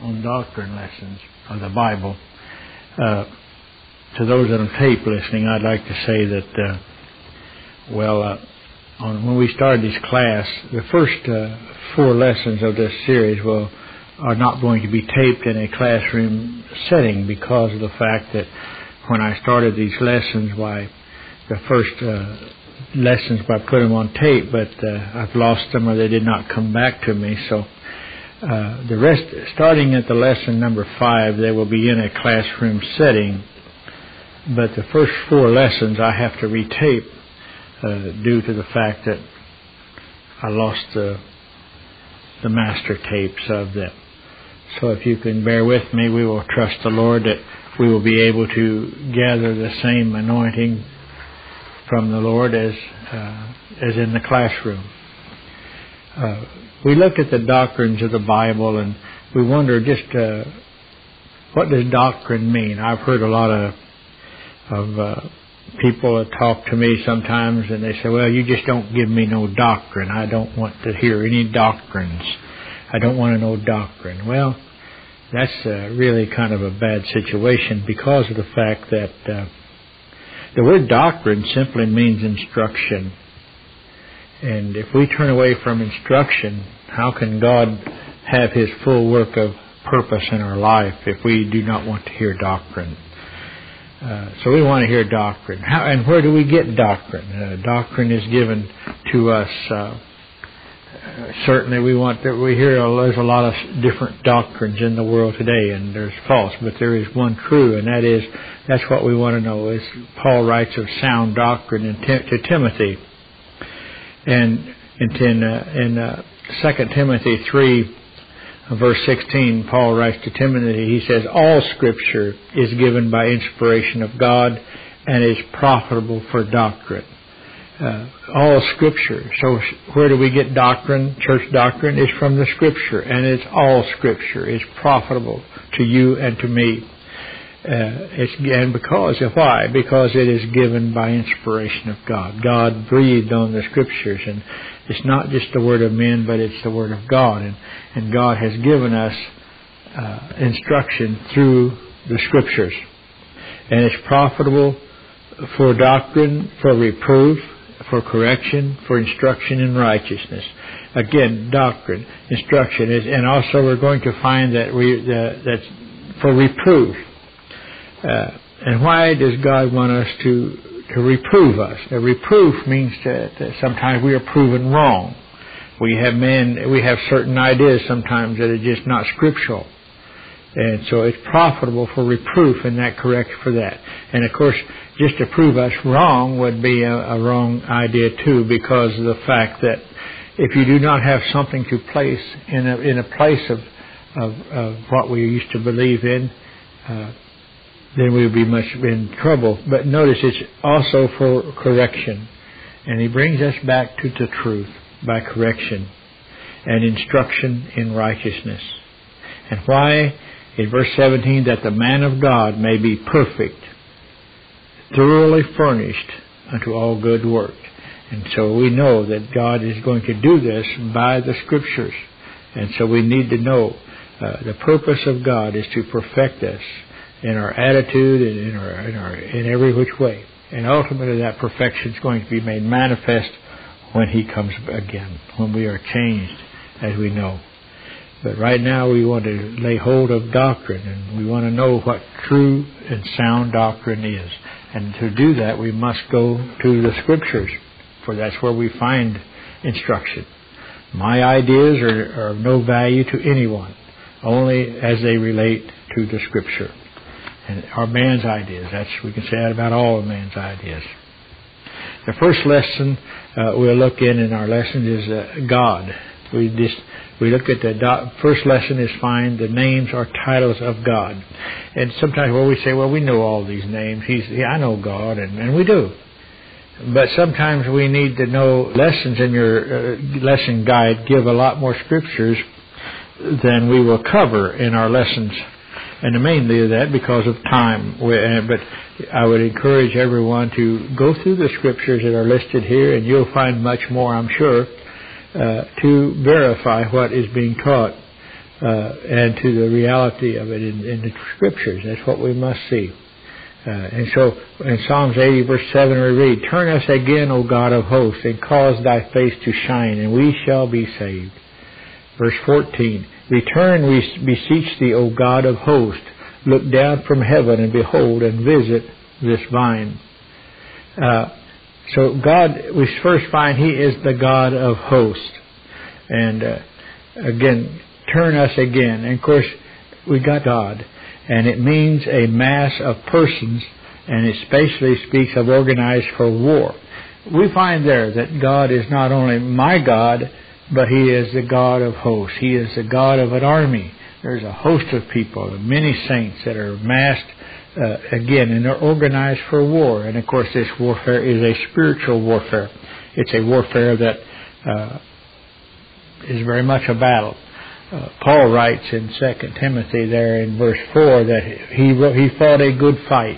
on doctrine lessons of the Bible. To those that are tape listening, I'd like to say that, when we started this class, the first 4 lessons of this series are not going to be taped in a classroom setting because of the fact that when I started these lessons, the first lessons I put them on tape, but I've lost them or they did not come back to me. So the rest, starting at the lesson number 5, they will be in a classroom setting. But the first 4 lessons I have to retape due to the fact that I lost the master tapes of them. So if you can bear with me, we will trust the Lord that we will be able to gather the same anointing from the Lord as in the classroom. We look at the doctrines of the Bible and we wonder just what does doctrine mean? I've heard a lot of people talk to me sometimes and they say, well, you just don't give me no doctrine. I don't want to hear any doctrines. I don't want to know doctrine. Well, that's really kind of a bad situation because of the fact that the word doctrine simply means instruction. And if we turn away from instruction, how can God have His full work of purpose in our life if we do not want to hear doctrine? So we want to hear doctrine. How and where do we get doctrine? Doctrine is given to us. Certainly, we hear there's a lot of different doctrines in the world today, and there's false, but there is one true, and that's what we want to know. As Paul writes of sound doctrine to Timothy, and in 2 Timothy 3. Verse 16, Paul writes to Timothy, he says, all Scripture is given by inspiration of God and is profitable for doctrine. All Scripture. So where do we get doctrine? Church doctrine is from the Scripture, and it's all Scripture. It's profitable to you and to me. Why? Because it is given by inspiration of God. God breathed on the Scriptures, and it's not just the word of men, but it's the word of God. And God has given us instruction through the Scriptures. And it's profitable for doctrine, for reproof, for correction, for instruction in righteousness. Again, doctrine, instruction is, and also we're going to find that that's for reproof. And why does God want us to reprove us? The reproof means that sometimes we are proven wrong. We have certain ideas sometimes that are just not scriptural. And so it's profitable for reproof and that correct for that. And of course, just to prove us wrong would be a wrong idea too, because of the fact that if you do not have something to place in a place of what we used to believe in, then we would be much in trouble. But notice it's also for correction. And he brings us back to the truth by correction and instruction in righteousness. And why? In verse 17, that the man of God may be perfect, thoroughly furnished unto all good work. And so we know that God is going to do this by the Scriptures. And so we need to know the purpose of God is to perfect us in our attitude and in every which way. And ultimately that perfection is going to be made manifest when He comes again, when we are changed, as we know. But right now we want to lay hold of doctrine, and we want to know what true and sound doctrine is. And to do that, we must go to the Scriptures, for that's where we find instruction. My ideas are of no value to anyone, only as they relate to the Scripture. And our man's ideas, we can say that about all of man's ideas. The first lesson we'll look in our lesson is God. We look at the first lesson is find the names or titles of God. And sometimes we say, well, we know all these names. I know God, and we do. But sometimes we need to know lessons in your lesson guide give a lot more scriptures than we will cover in our lessons. And mainly that because of time. But I would encourage everyone to go through the scriptures that are listed here, and you'll find much more, I'm sure, to verify what is being taught and to the reality of it in the Scriptures. That's what we must see. And so in Psalms 80 verse 7 we read, "Turn us again, O God of hosts, and cause thy face to shine, and we shall be saved." Verse 14, "Return, we beseech thee, O God of hosts. Look down from heaven and behold and visit this vine." So God, we first find He is the God of hosts. And again, turn us again. And of course, we got God. And it means a mass of persons, and it especially speaks of organized for war. We find there that God is not only my God, but He is the God of hosts. He is the God of an army. There's a host of people, many saints that are massed again, and they're organized for war. And of course, this warfare is a spiritual warfare. It's a warfare that is very much a battle. Paul writes in 2 Timothy there in verse 4 that he fought a good fight.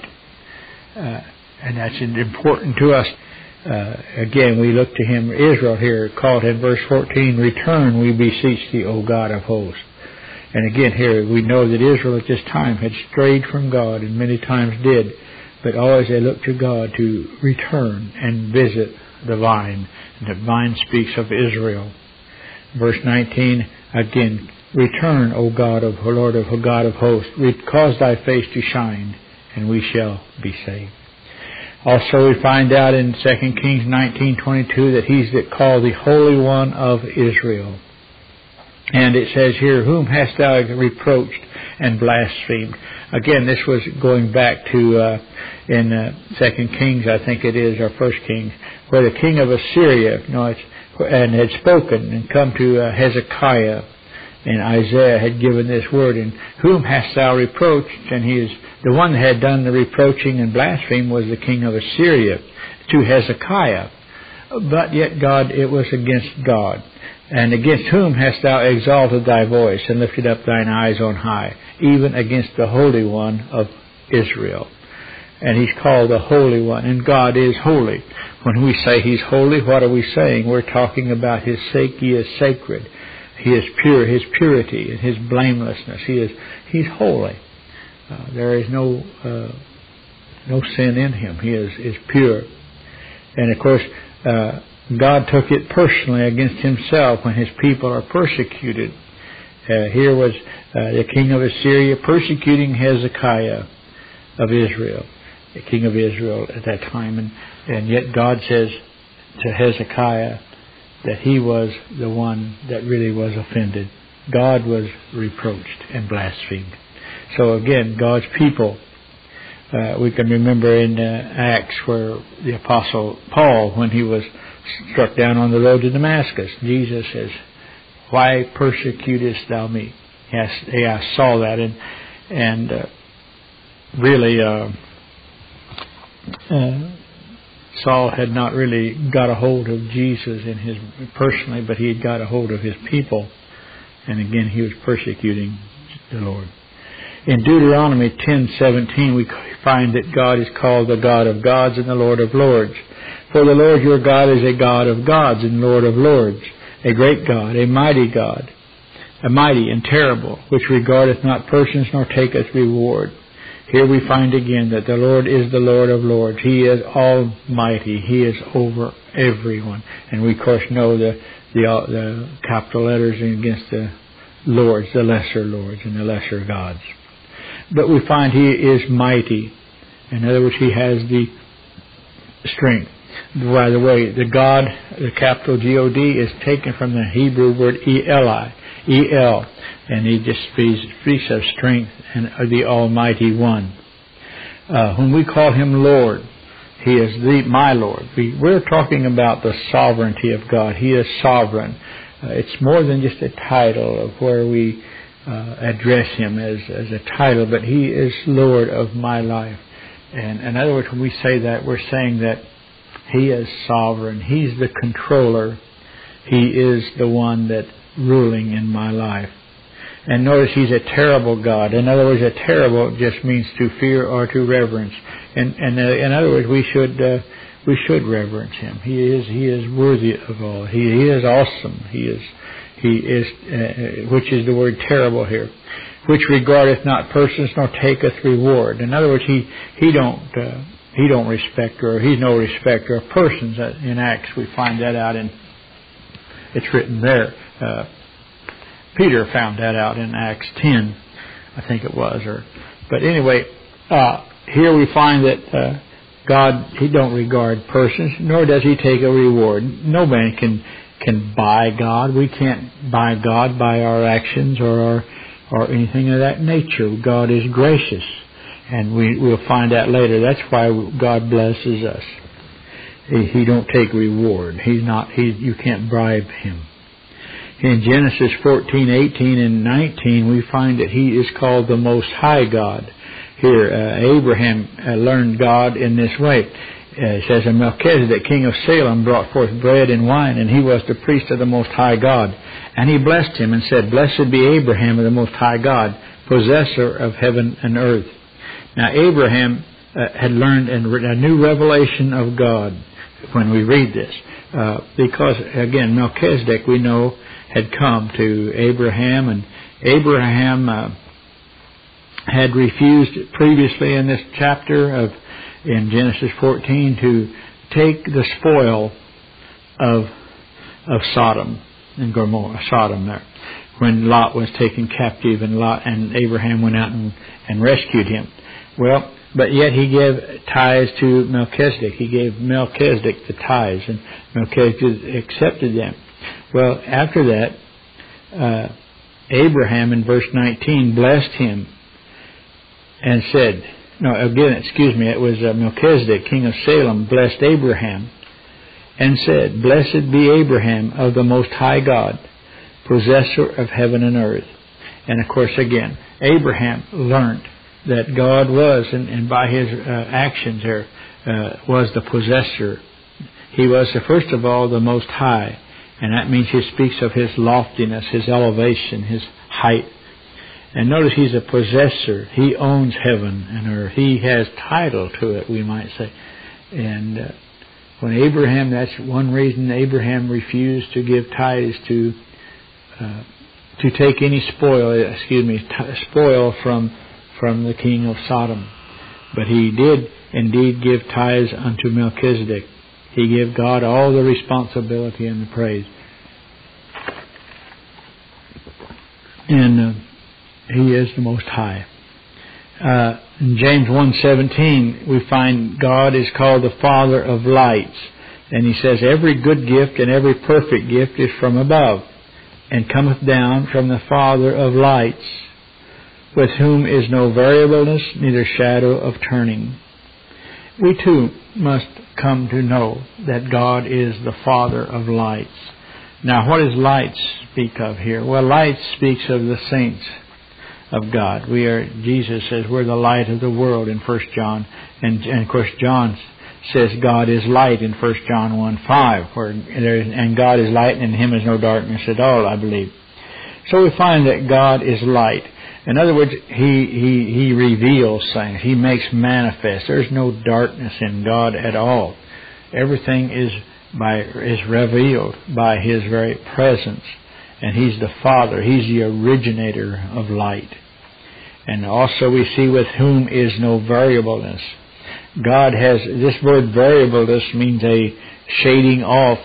And that's important to us. Again, we look to him, Israel here, called in verse 14, "Return, we beseech thee, O God of hosts." And again here, we know that Israel at this time had strayed from God, and many times did, but always they looked to God to return and visit the vine. And the vine speaks of Israel. Verse 19, again, "Return, O God of Lord of God of hosts, cause thy face to shine, and we shall be saved." Also, we find out in 2 Kings 19:22 that He's called the Holy One of Israel. And it says here, "Whom hast thou reproached and blasphemed?" Again, this was going back to in 2 Kings, I think it is, or 1 Kings, where the king of Assyria, and had spoken and come to Hezekiah, and Isaiah had given this word, and "Whom hast thou reproached?" And he is the one that had done the reproaching and blaspheme was the king of Assyria to Hezekiah. But yet God, it was against God. "And against whom hast thou exalted thy voice and lifted up thine eyes on high? Even against the Holy One of Israel." And He's called the Holy One, and God is holy. When we say He's holy, what are we saying? We're talking about His sake. He is sacred. He is pure, His purity and His blamelessness. He's holy. There is no sin in Him. He is pure. And of course, God took it personally against Himself when His people are persecuted. Here was the king of Assyria persecuting Hezekiah of Israel, the king of Israel at that time. And yet God says to Hezekiah that he was the one that really was offended. God was reproached and blasphemed. So again, God's people, we can remember in Acts where the Apostle Paul, when he was struck down on the road to Damascus, Jesus says, "Why persecutest thou me?" I saw that, and really Saul had not really got a hold of Jesus personally, but he had got a hold of his people, and again he was persecuting the Lord. In Deuteronomy 10:17, we find that God is called the God of gods and the Lord of lords. "For the Lord your God is a God of gods and Lord of lords, a great God, a mighty God, a mighty and terrible, which regardeth not persons nor taketh reward." Here we find again that the Lord is the Lord of lords. He is almighty. He is over everyone. And we, of course, know the capital letters against the lords, the lesser lords and the lesser gods. But we find He is mighty. In other words, He has the strength. By the way, the God, the capital G-O-D, is taken from the Hebrew word Eli, E-L, and He just speaks of strength and the Almighty One. When we call Him Lord, He is my Lord. We're talking about the sovereignty of God. He is sovereign. It's more than just a title of where we address Him as a title, but He is Lord of my life. And in other words, when we say that, we're saying that He is sovereign. He's the controller. He is the one that's ruling in my life. And notice He's a terrible God. In other words, a terrible just means to fear or to reverence. And in other words, we should reverence Him. He is worthy of all. He is awesome. He He is, which is the word terrible here, which regardeth not persons nor taketh reward. In other words, he don't respect, or he's no respecter of persons. In Acts we find that out it's written there. Peter found that out in Acts 10, I think it was. But anyway, here we find that God, He don't regard persons, nor does He take a reward. No man can buy God. We can't buy God by our actions or anything of that nature. God is gracious, and we'll find out later. That's why God blesses us. He don't take reward. You can't bribe Him. In Genesis 14, 18, and 19, we find that He is called the Most High God. Here, Abraham learned God in this way. It says, and Melchizedek, king of Salem, brought forth bread and wine, and he was the priest of the Most High God. And he blessed him and said, Blessed be Abraham of the Most High God, possessor of heaven and earth. Now, Abraham had learned a new revelation of God when we read this. Because, again, Melchizedek, we know, had come to Abraham, and Abraham had refused previously in this chapter in Genesis 14 to take the spoil of Sodom and Gomorrah, Sodom there, when Lot was taken captive, and Abraham went out and rescued him. Well, but yet he gave tithes to Melchizedek. He gave Melchizedek the tithes, and Melchizedek accepted them. Well, after that, Abraham in verse 19 blessed him and said, it was Melchizedek, king of Salem, blessed Abraham and said, Blessed be Abraham of the Most High God, possessor of heaven and earth. And of course, again, Abraham learned that God was, and by his actions there, was the possessor. He was, first of all, the Most High. And that means he speaks of his loftiness, his elevation, his height. And notice he's a possessor. He owns heaven and earth. He has title to it, we might say. And when Abraham, that's one reason Abraham refused to give tithes to take any spoil from the king of Sodom. But he did indeed give tithes unto Melchizedek. He gave God all the responsibility and the praise. And He is the Most High. In James 1:17, we find God is called the Father of lights. And He says, Every good gift and every perfect gift is from above, and cometh down from the Father of lights, with whom is no variableness, neither shadow of turning. We too must come to know that God is the Father of lights. Now, what does lights speak of here? Well, light speaks of the saints of God. Jesus says we're the light of the world in 1 John. And of course, John says God is light in 1 John 1:5. And God is light, and in Him is no darkness at all, I believe. So we find that God is light. In other words, He reveals things. He makes manifest. There's no darkness in God at all. Everything is revealed by His very presence. And He's the Father. He's the originator of light. And also we see with whom is no variableness. God has, this word variableness means a shading off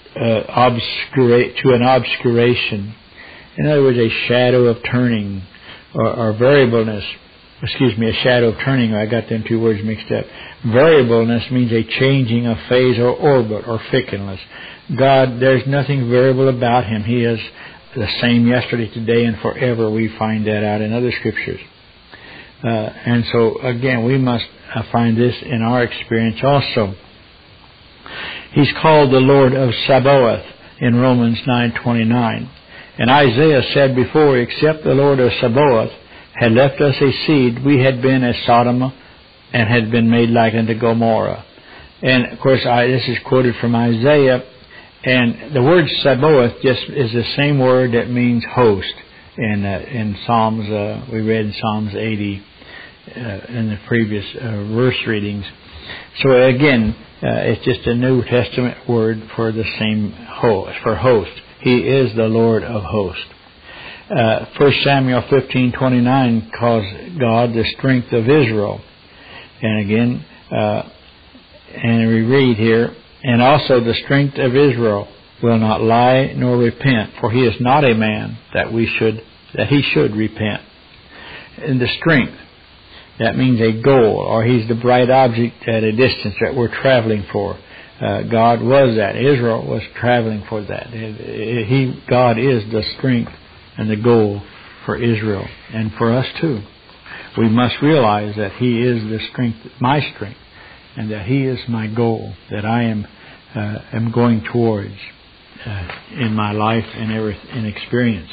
to an obscuration. In other words, a shadow of turning. Or variableness, a shadow of turning. I got them two words mixed up. Variableness means a changing of phase or orbit or fickleness. God, there's nothing variable about Him. He is the same yesterday, today, and forever. We find that out in other scriptures. And so, again, we must find this in our experience also. He's called the Lord of Sabaoth in Romans 9:29. And Isaiah said before, except the Lord of Sabaoth had left us a seed, we had been as Sodom and had been made like unto Gomorrah. And, of course, this is quoted from Isaiah. And the word Sabaoth just is the same word that means host. In Psalms, we read in Psalms 80 in the previous verse readings. So, again, it's just a New Testament word for the same host, for host. He is the Lord of hosts. 1 Samuel 15:29 calls God the strength of Israel. And again, and we read here, and also the strength of Israel will not lie nor repent, for he is not a man that he should repent. And the strength, that means a goal, or he's the bright object at a distance that we're traveling for. God was that. Israel was traveling for that. God is the strength and the goal for Israel, and for us too. We must realize that He is the strength, my strength, and that He is my goal that I am going towards in my life and experience.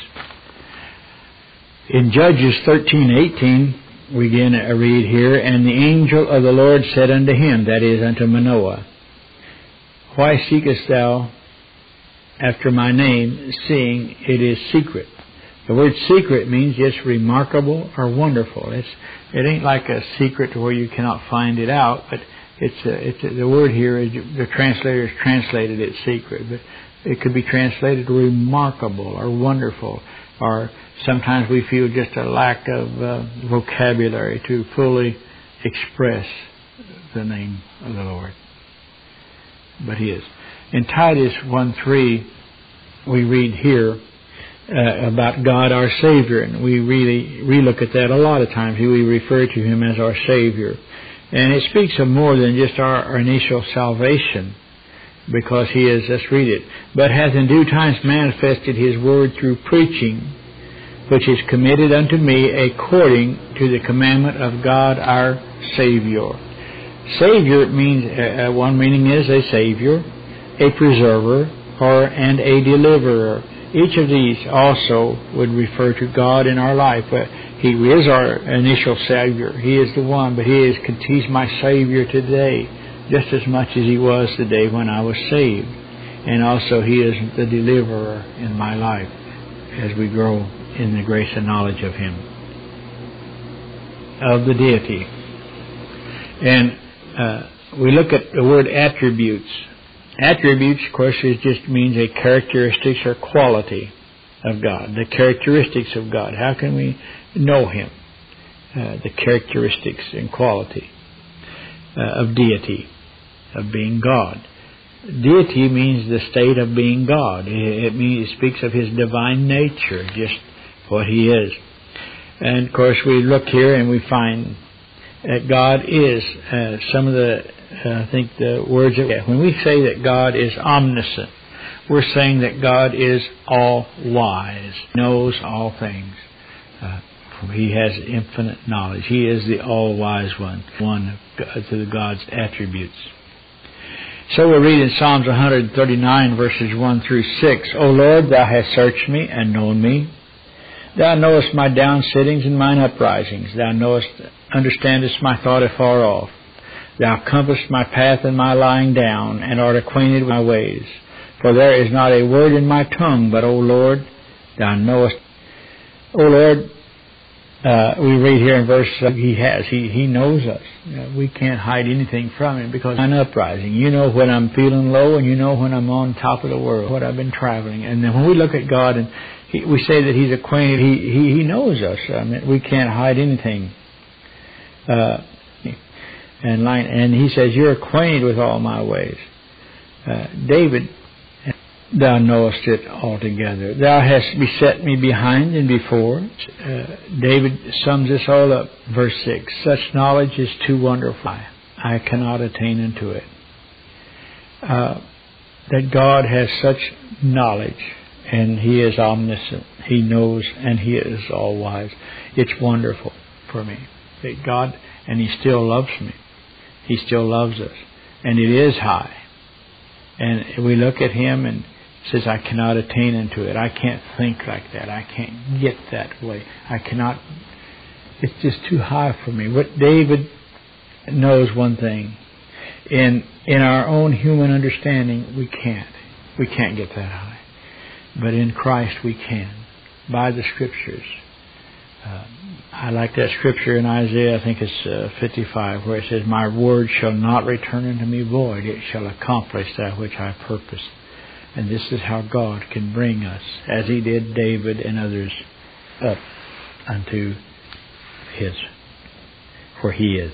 In Judges 13:18, we again read here, and the angel of the Lord said unto him, that is, unto Manoah, why seekest thou after my name, seeing it is secret? The word secret means just remarkable or wonderful. It ain't like a secret where you cannot find it out, but the word here is, the translators translated it secret, but it could be translated remarkable or wonderful, or sometimes we feel just a lack of vocabulary to fully express the name of the Lord. But He is. In Titus 1:3, we read here about God our Savior, and we look at that a lot of times. We refer to Him as our Savior. And it speaks of more than just our initial salvation, because He is, let's read it, but hath in due times manifested His word through preaching, which is committed unto me according to the commandment of God our Savior. Savior means, one meaning is a Savior, a preserver, and a deliverer. Each of these also would refer to God in our life. He is our initial Savior. He is the one, but He's my Savior today, just as much as He was the day when I was saved. And also He is the deliverer in my life as we grow in the grace and knowledge of Him, of the deity. And we look at the word attributes. Attributes, of course, just means a characteristics or quality of God. The characteristics of God. How can we know Him? The characteristics and quality of deity, of being God. Deity means the state of being God. It speaks of His divine nature, just what He is. And of course, we look here and we find that God is some of the. I think the words that when we say that God is omniscient, we're saying that God is all-wise, knows all things. He has infinite knowledge. He is the all-wise one to God's attributes. So we read in Psalms 139, verses 1 through 6, O Lord, Thou hast searched me and known me. Thou knowest my downsittings and mine uprisings. Thou understandest my thought afar off. Thou compassest my path and my lying down, and art acquainted with my ways. For there is not a word in my tongue, but, O Lord, Thou knowest. O Lord, we read here in verse, He knows us. We can't hide anything from Him, because I'm uprising. You know when I'm feeling low, and you know when I'm on top of the world, what I've been traveling. And then when we look at God, and we say that He's acquainted, He knows us. I mean, we can't hide anything. And He says, You're acquainted with all my ways. David, Thou knowest it altogether. Thou hast beset me behind and before. David sums this all up, verse 6. Such knowledge is too wonderful. I cannot attain unto it. That God has such knowledge, and He is omniscient. He knows, and He is all-wise. It's wonderful for me that God, and He still loves me. He still loves us. And it is high. And we look at Him and says, I cannot attain unto it. I can't think like that. I can't get that way. I cannot. It's just too high for me. What David knows one thing. In our own human understanding, we can't. We can't get that high. But in Christ we can. By the Scriptures. I like that scripture in Isaiah, I think it's 55, where it says, My word shall not return unto me void. It shall accomplish that which I purpose. And this is how God can bring us, as He did David and others, up unto His, where He is.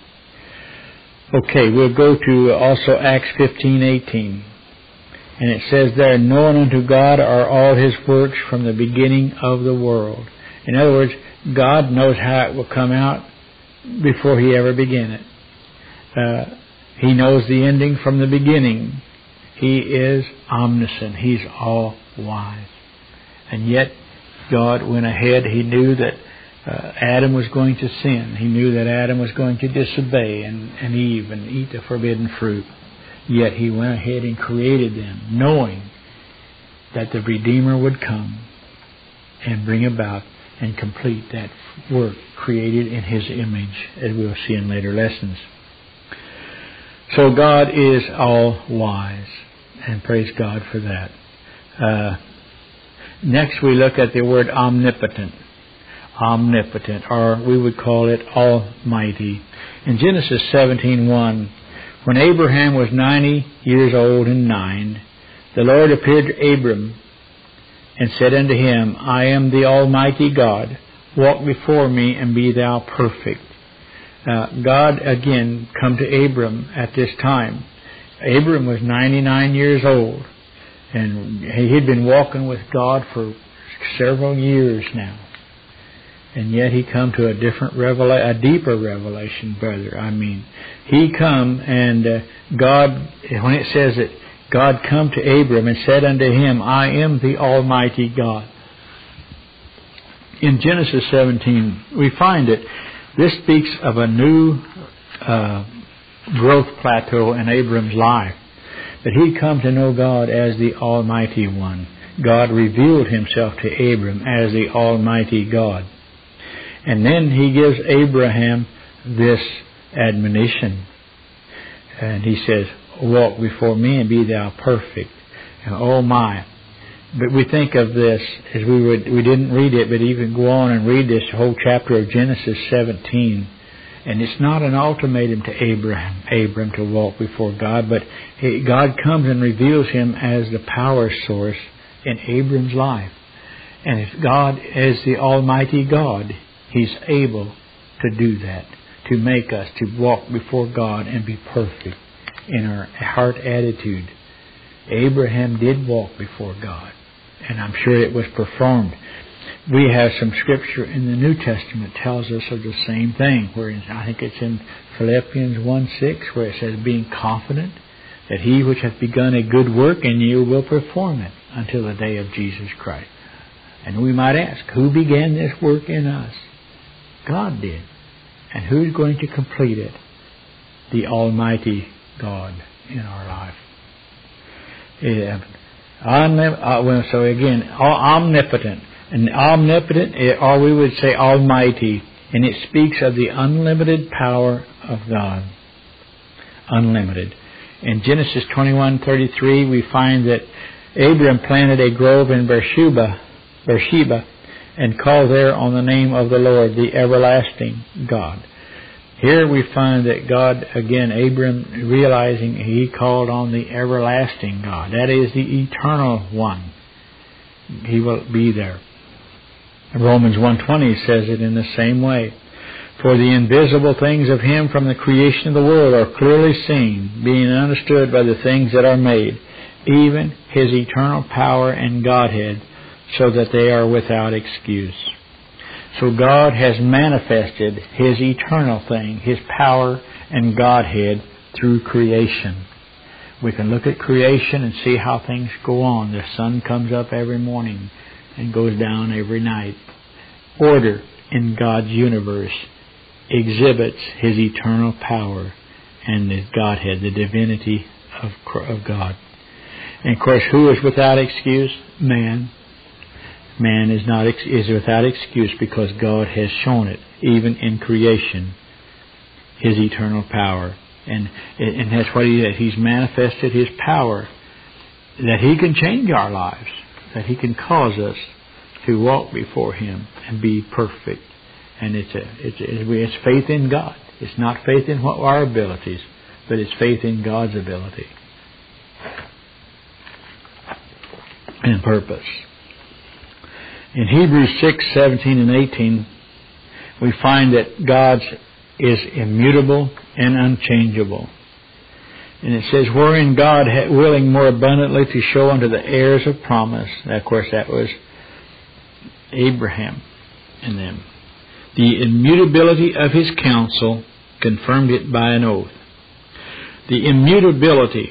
Okay, we'll go to also Acts 15:18. And it says there, known unto God are all His works from the beginning of the world. In other words, God knows how it will come out before He ever began it. He knows the ending from the beginning. He is omniscient. He's all wise. And yet, God went ahead. He knew that Adam was going to sin. He knew that Adam was going to disobey and Eve and eat the forbidden fruit. Yet He went ahead and created them, knowing that the Redeemer would come and bring about and complete that work created in His image, as we'll see in later lessons. So God is all wise, and praise God for that. Next we look at the word omnipotent. Omnipotent, or we would call it almighty. In Genesis 17:1, when Abraham was 90 years old and 9, the Lord appeared to Abram and said unto him, I am the Almighty God. Walk before me and be thou perfect. God again come to Abram at this time. Abram was 99 years old, and he had been walking with God for several years now. And yet he come to a deeper revelation, brother. I mean, he come and God, when it says that God come to Abram and said unto him, I am the Almighty God. In Genesis 17, we find that this speaks of a new growth plateau in Abram's life. That he'd come to know God as the Almighty One. God revealed Himself to Abram as the Almighty God. And then He gives Abraham this admonition. And He says, walk before me and be thou perfect. And oh my. But we think of this as we didn't read it, but even go on and read this whole chapter of Genesis 17. And it's not an ultimatum to Abram to walk before God, but God comes and reveals Him as the power source in Abram's life. And if God is the Almighty God, He's able to do that, to make us to walk before God and be perfect in our heart attitude. Abraham did walk before God, and I'm sure it was performed. We have some scripture in the New Testament tells us of the same thing, where I think it's in Philippians 1:6, where it says, being confident that He which hath begun a good work in you will perform it until the day of Jesus Christ. And we might ask, who began this work in us? God did. And who's going to complete it? The Almighty God in our life. So again, omnipotent. And omnipotent, or we would say almighty. And it speaks of the unlimited power of God. Unlimited. In Genesis 21:33, we find that Abram planted a grove in Beersheba, and called there on the name of the Lord, the everlasting God. Here we find that God, again, Abram realizing he called on the everlasting God. That is the eternal one. He will be there. Romans 1:20 says it in the same way. For the invisible things of Him from the creation of the world are clearly seen, being understood by the things that are made, even His eternal power and Godhead, so that they are without excuse. So God has manifested His eternal thing, His power and Godhead, through creation. We can look at creation and see how things go on. The sun comes up every morning and goes down every night. Order in God's universe exhibits His eternal power and His Godhead, the divinity of God. And of course, who is without excuse? Man. Man is without excuse because God has shown it, even in creation, His eternal power. And that's what He's manifested His power, that He can change our lives, that He can cause us to walk before Him and be perfect. And it's faith in God. It's not faith in our abilities, but it's faith in God's ability. and purpose. In Hebrews 6:17 and 18, we find that God is immutable and unchangeable. And it says, wherein God willing more abundantly to show unto the heirs of promise. And of course, that was Abraham and them. The immutability of his counsel, confirmed it by an oath. The immutability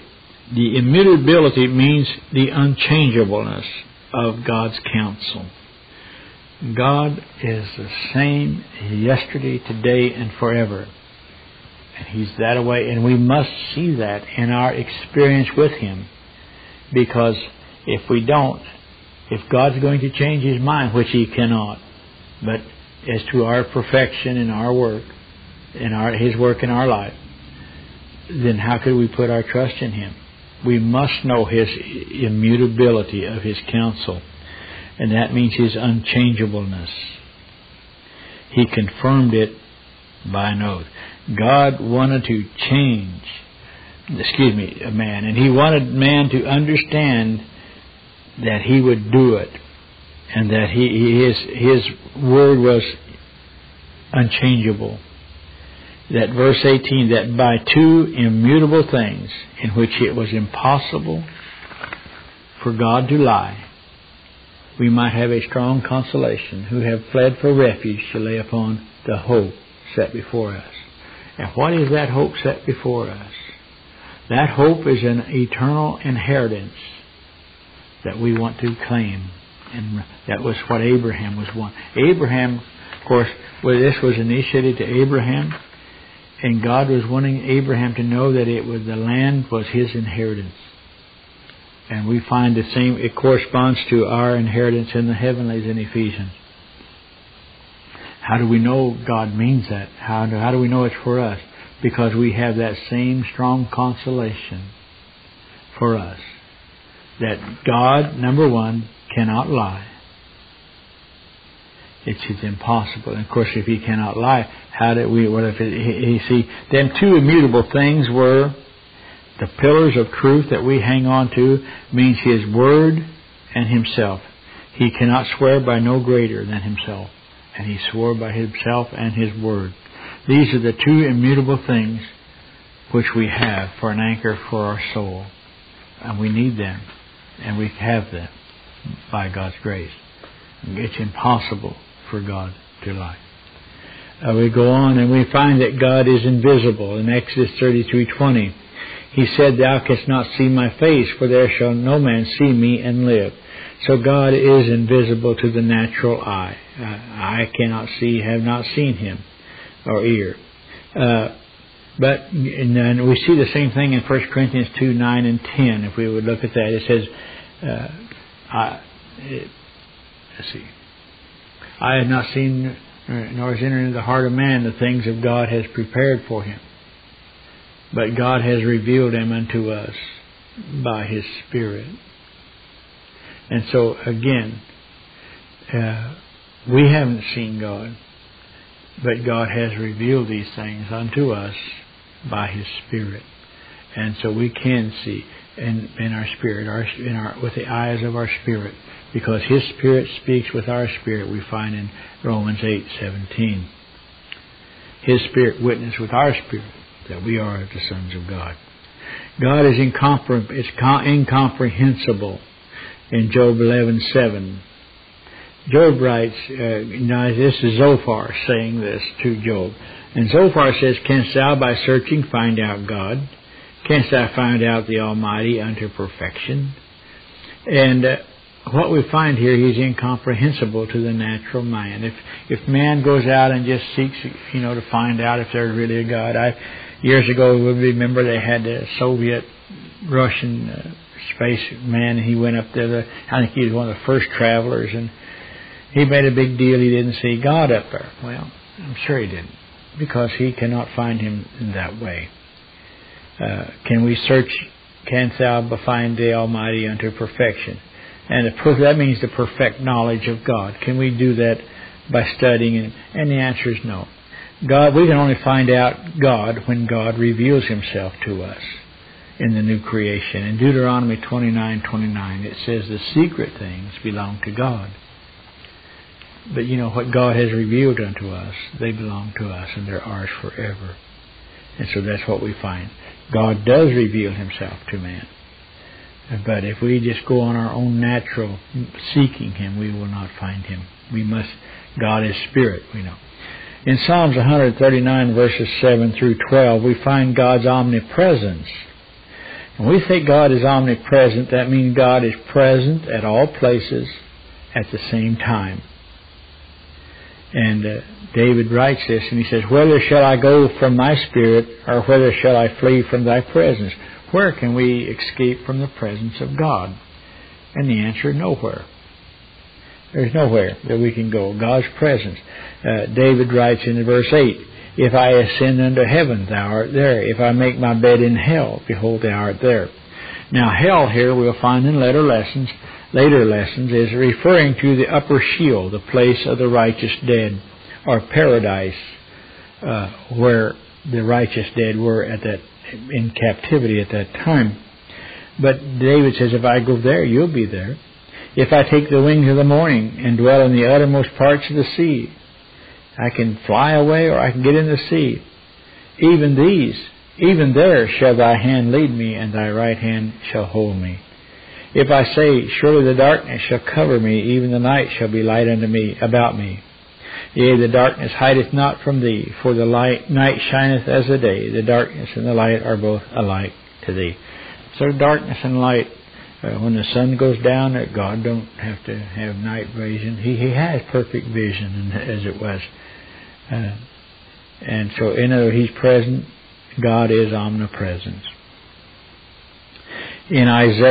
means the unchangeableness of God's counsel. God is the same yesterday, today, and forever. And He's that way, and we must see that in our experience with Him. Because if we don't, if God's going to change His mind, which He cannot, but as to our perfection in our work, His work in our life, then how could we put our trust in Him? We must know His immutability of His counsel. And that means His unchangeableness. He confirmed it by an oath. God wanted to change, a man. And He wanted man to understand that He would do it. And that His word was unchangeable. That verse 18, that by two immutable things in which it was impossible for God to lie, we might have a strong consolation, who have fled for refuge to lay upon the hope set before us. And what is that hope set before us? That hope is an eternal inheritance that we want to claim. And that was what Abraham was wanting. Abraham, of course, this was initiated to Abraham, and God was wanting Abraham to know that the land was his inheritance. And we find the same, it corresponds to our inheritance in the heavenlies in Ephesians. How do we know God means that? How do we know it's for us? Because we have that same strong consolation for us. That God, number one, cannot lie. It's impossible. And of course, if He cannot lie, them two immutable things were the pillars of truth that we hang on to, means His Word and Himself. He cannot swear by no greater than Himself. And He swore by Himself and His Word. These are the two immutable things which we have for an anchor for our soul. And we need them. And we have them by God's grace. It's impossible for God to lie. We go on and we find that God is invisible. In Exodus 33:20, He said, Thou canst not see my face, for there shall no man see me and live. So God is invisible to the natural eye. I cannot see, have not seen Him, or ear. But and we see the same thing in 1 Corinthians 2:9 and 10. If we would look at that, it says, I have not seen, nor has entered into the heart of man the things of God has prepared for him. But God has revealed them unto us by His Spirit. And so, again, we haven't seen God, but God has revealed these things unto us by His Spirit. And so we can see in our spirit, with the eyes of our spirit, because His Spirit speaks with our spirit, we find in Romans 8:17. His Spirit witnessed with our spirit that we are the sons of God. God is incomprehensible. In Job 11:7, Job writes, now this is Zophar saying this to Job. And Zophar says, Canst thou by searching find out God? Canst thou find out the Almighty unto perfection? And what we find here, He's incomprehensible to the natural man. If man goes out and just seeks, to find out if there's really a God. Years ago, we remember they had a Soviet-Russian spaceman, and he went up there. I think he was one of the first travelers, and he made a big deal he didn't see God up there. Well, I'm sure he didn't, because he cannot find Him in that way. Can we search, canst thou find the Almighty unto perfection? And that means the perfect knowledge of God. Can we do that by studying? And the answer is no. We can only find out God when God reveals Himself to us. in the new creation. In Deuteronomy 29:29, it says the secret things belong to God. But you know what God has revealed unto us, they belong to us and they're ours forever. And so that's what we find. God does reveal himself to man. But if we just go on our own natural seeking him, we will not find him. God is spirit, we know. In Psalms 139 verses 7 through 12, we find God's omnipresence. And we think God is omnipresent. That means God is present at all places at the same time. And David writes this, and he says, "Whither shall I go from thy spirit, or whither shall I flee from thy presence?" Where can we escape from the presence of God? And the answer, nowhere. There's nowhere that we can go. God's presence. David writes in verse 8, "If I ascend unto heaven, thou art there. If I make my bed in hell, behold, thou art there." Now, hell here we'll find in later lessons, is referring to the upper Sheol, the place of the righteous dead, or paradise, where the righteous dead were in captivity at that time. But David says, if I go there, you'll be there. If I take the wings of the morning and dwell in the uttermost parts of the sea, I can fly away or I can get in the sea. Even there shall thy hand lead me, and thy right hand shall hold me. If I say, surely the darkness shall cover me, even the night shall be light unto me, about me. Yea, the darkness hideth not from thee, for the night shineth as the day. The darkness and the light are both alike to thee. So darkness and light, when the sun goes down, God don't have to have night vision. He has perfect vision, as it was. And so, in other words, he's present. God is omnipresent. In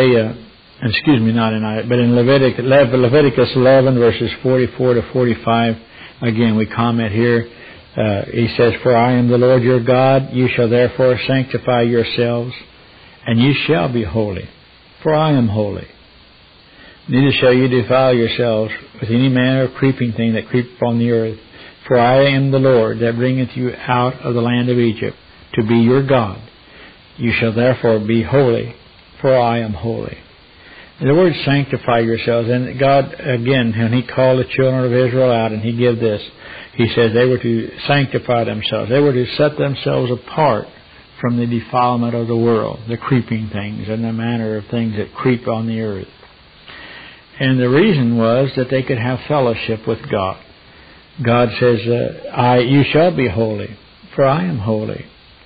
Leviticus 11, verses 44 to 45, again, we comment here. He says, "For I am the Lord your God. You shall therefore sanctify yourselves, and you shall be holy. For I am holy. Neither shall you defile yourselves with any manner of creeping thing that creepeth upon the earth. For I am the Lord that bringeth you out of the land of Egypt, to be your God. You shall therefore be holy, for I am holy." The word sanctify yourselves, and God, again, when he called the children of Israel out, and he gave this, he says they were to sanctify themselves. They were to set themselves apart from the defilement of the world, the creeping things, and the manner of things that creep on the earth. And the reason was that they could have fellowship with God. God says, you shall be holy, for I am holy.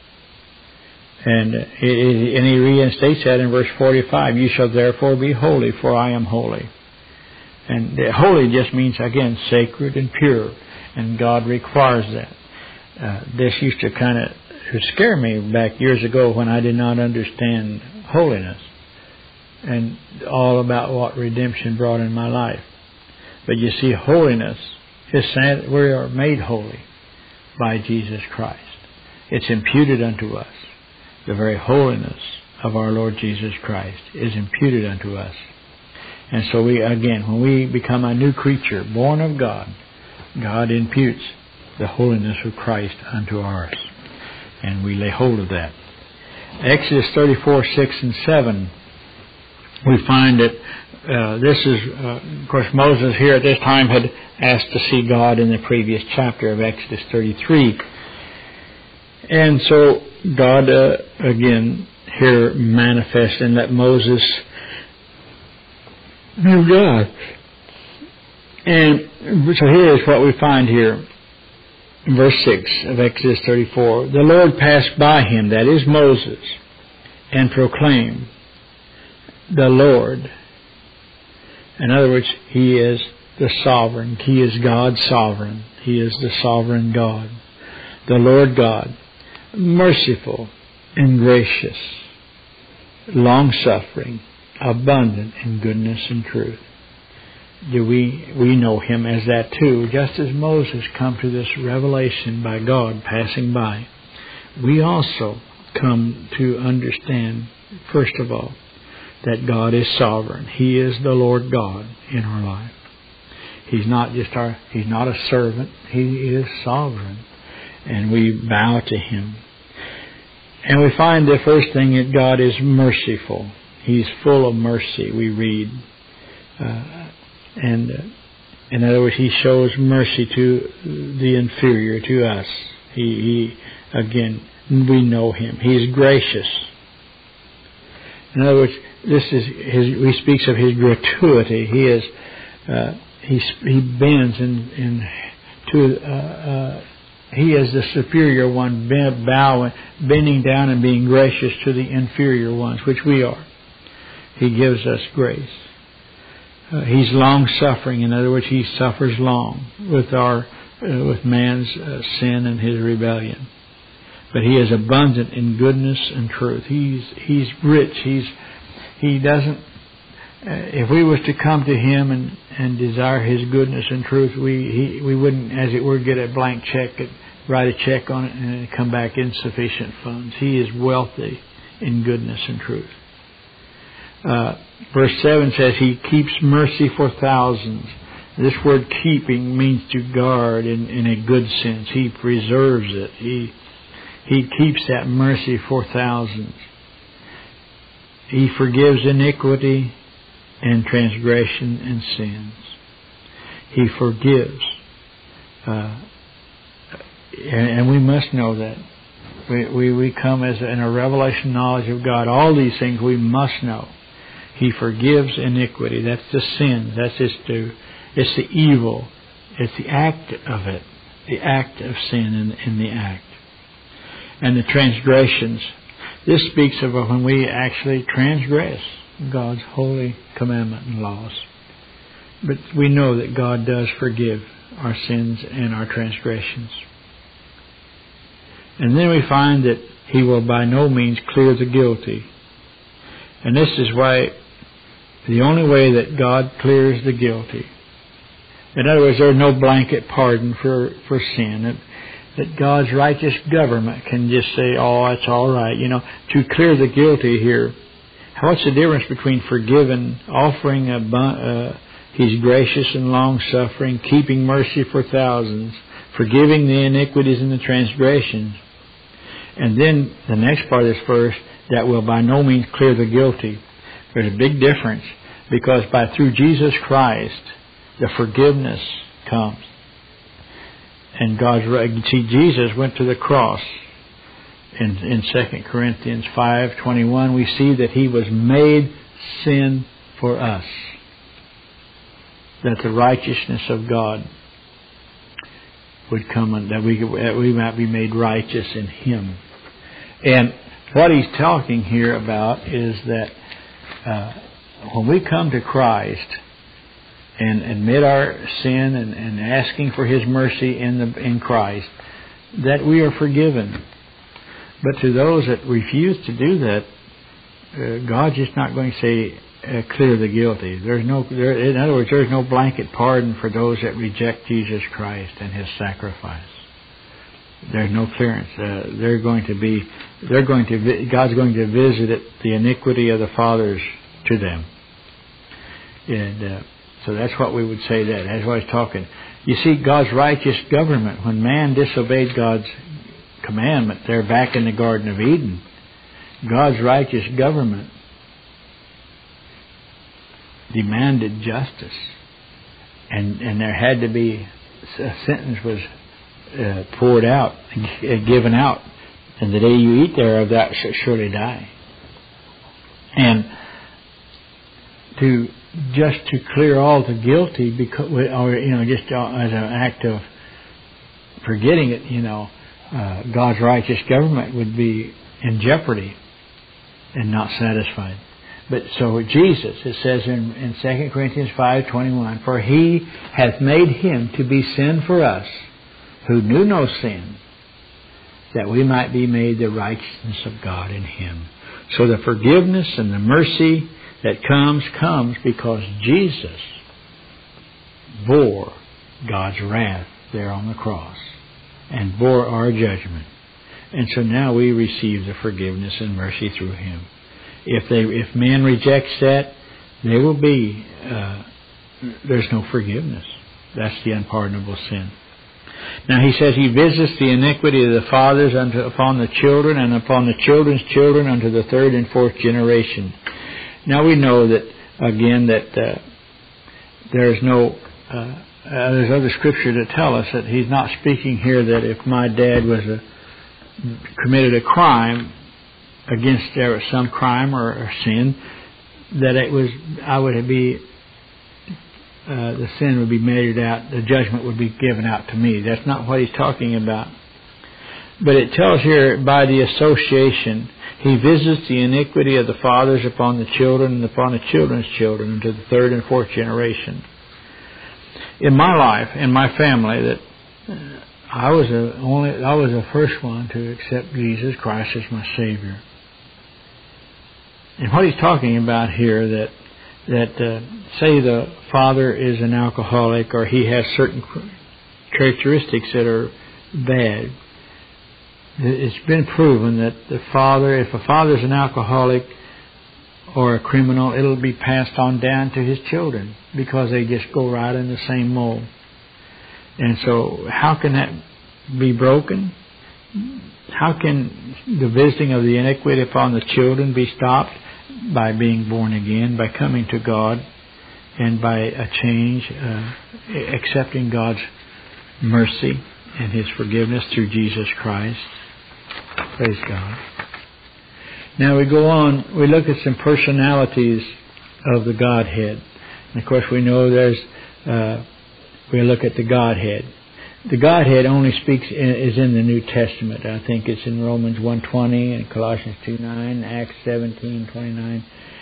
And he reinstates that in verse 45, "You shall therefore be holy, for I am holy." And holy just means, again, sacred and pure. And God requires that. This used to kind of scare me back years ago when I did not understand holiness and all about what redemption brought in my life. But you see, holiness is saying we are made holy by Jesus Christ. It's imputed unto us. The very holiness of our Lord Jesus Christ is imputed unto us. And so when we become a new creature, born of God, God imputes the holiness of Christ unto ours. And we lay hold of that. Exodus 34, 6 and 7, we find that this is, of course, Moses here at this time had asked to see God in the previous chapter of Exodus 33. And so God, again, here manifests and let Moses knew God. And so here is what we find here. In verse 6 of Exodus 34. "The Lord passed by him," that is Moses, "and proclaimed, the Lord." In other words, he is the sovereign. He is God sovereign. He is the sovereign God. "The Lord God, merciful and gracious, long-suffering, abundant in goodness and truth." We know him as that too. Just as Moses come to this revelation by God passing by, we also come to understand, first of all, that God is sovereign. He is the Lord God in our life. He's not He's not a servant. He is sovereign. And we bow to him. And we find the first thing that God is merciful. He's full of mercy, we read. And in other words, He shows mercy to the inferior, to us. He again, we know Him. He is gracious. In other words, He speaks of His gratuity. He bends He is the superior one, bending down and being gracious to the inferior ones, which we are. He gives us grace. He's long-suffering. In other words, He suffers long with man's sin and his rebellion. But He is abundant in goodness and truth. He's rich. He doesn't. If we was to come to Him and desire His goodness and truth, we wouldn't, as it were, get a blank check, write a check on it, and come back insufficient funds. He is wealthy in goodness and truth. Verse 7 says He keeps mercy for thousands. This word keeping means to guard in a good sense. He preserves it. He keeps that mercy for thousands. He forgives iniquity and transgression and sins. He forgives. And we must know that. We come in a revelation knowledge of God. All these things we must know. He forgives iniquity. That's the sin. It's the evil. It's the act of it. The act of sin in the act. And the transgressions. This speaks of when we actually transgress God's holy commandment and laws. But we know that God does forgive our sins and our transgressions. And then we find that He will by no means clear the guilty. And this is why the only way that God clears the guilty, in other words, there's no blanket pardon for sin. That God's righteous government can just say, oh, it's all right. To clear the guilty here, what's the difference between forgiving, offering He's gracious and long-suffering, keeping mercy for thousands, forgiving the iniquities and the transgressions, and then the next part of this verse, that will by no means clear the guilty. There's a big difference, because through Jesus Christ, the forgiveness comes. And Jesus went to the cross. In 2 Corinthians 5:21, we see that He was made sin for us, that the righteousness of God would come, and that we might be made righteous in Him. And what He's talking here about is that when we come to Christ and admit our sin and asking for His mercy in Christ, that we are forgiven. But to those that refuse to do that, God's just not going to say clear the guilty. In other words, there's no blanket pardon for those that reject Jesus Christ and His sacrifice. There's no clearance. God's going to visit the iniquity of the fathers to them. And so that's what we would say then. That's why I was talking. You see, God's righteous government, when man disobeyed God's commandment, they're back in the Garden of Eden. God's righteous government demanded justice. And there had to be, a sentence was poured out, given out. And the day you eat thereof, thou shalt surely die. And to clear all the guilty, because, just as an act of forgetting it, God's righteous government would be in jeopardy and not satisfied. But so Jesus, it says in 2 Corinthians 5:21, for He hath made Him to be sin for us, who knew no sin, that we might be made the righteousness of God in Him. So the forgiveness and the mercy that comes because Jesus bore God's wrath there on the cross and bore our judgment. And so now we receive the forgiveness and mercy through Him. If man rejects that, there will be there's no forgiveness. That's the unpardonable sin. Now he says he visits the iniquity of the fathers upon the children, and upon the children's children unto the third and fourth generation. Now we know that, again, that there's no... there's other scripture that tell us that he's not speaking here that if my dad was committed a crime against some crime or sin, that the sin would be measured out, the judgment would be given out to me. That's not what he's talking about. But it tells here, by the association, he visits the iniquity of the fathers upon the children and upon the children's children into the third and fourth generation. In my life, in my family, that I was the first one to accept Jesus Christ as my Savior. And what he's talking about here, that say the father is an alcoholic or he has certain characteristics that are bad. It's been proven that if a father is an alcoholic or a criminal, it'll be passed on down to his children because they just go right in the same mold. And so how can that be broken? How can the visiting of the iniquity upon the children be stopped? By being born again, by coming to God, and by a change, accepting God's mercy and His forgiveness through Jesus Christ. Praise God. Now we go on, we look at some personalities of the Godhead. And of course we know we look at the Godhead. The Godhead only is in the New Testament. I think it's in Romans 1:20 and Colossians 2:9, Acts 17:29.